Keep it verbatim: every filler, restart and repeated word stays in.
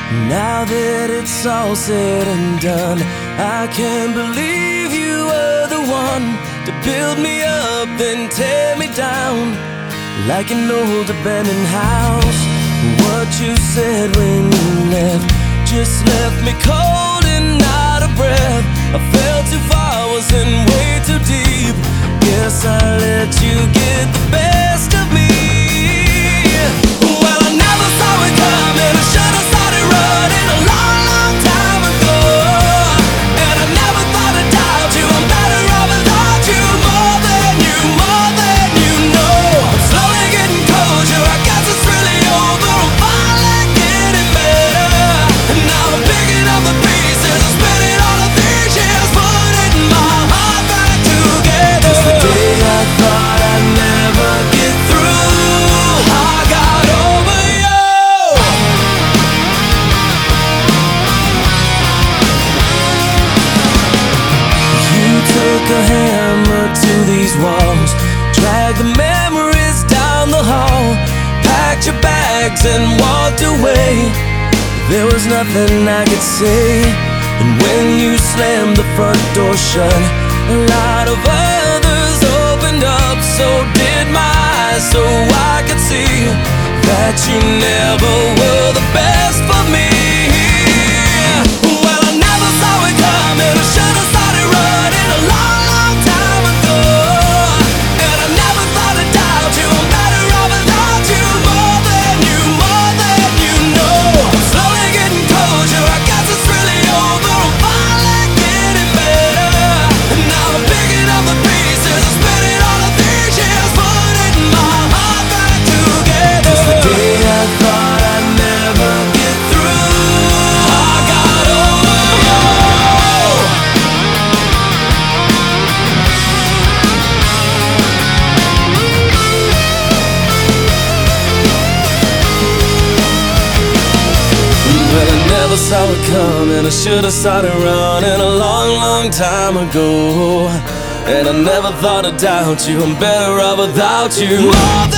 Now that it's all said and done, I can't believe you were the one to build me up then tear me down like an old abandoned house. What you said when you left just left me cold and out of breath. I fell too far, was in way too deep. Guess I let you get the best of me. Well, I never saw it coming. I should have started running a long, long time ago. And I never thought I'd doubt you. I'm better off without you. More than you, more than you know. I'm slowly getting closure. I guess it's really over. I'm finally getting better. And now I'm picking up the pieces. I'm spinning all of these years, putting my heart back together. Just the day I thought I'd never get through, I got over you. You took a hammer to these walls, dragged the memories down the hall, packed your bags and walked away. There was nothing I could say. And when you slammed the front door shut, a lot of others opened up. So did my eyes, so I could see that you never were the best for me. Well, I never saw it coming. I should have started running a long, long time ago. And I never thought I'd doubt you. I'm better off without you. More than you, more than you know. I'm slowly getting closure. I guess it's really over. I'm finally getting better. And now I'm picking up the pieces. I'm spinning all of these years, putting my heart back together. Just the day I thought I'd never get through, I got over you. Well, I never saw it coming. I should have started running a long, long time ago. And I never thought I'd doubt you. I'm better off without you. More than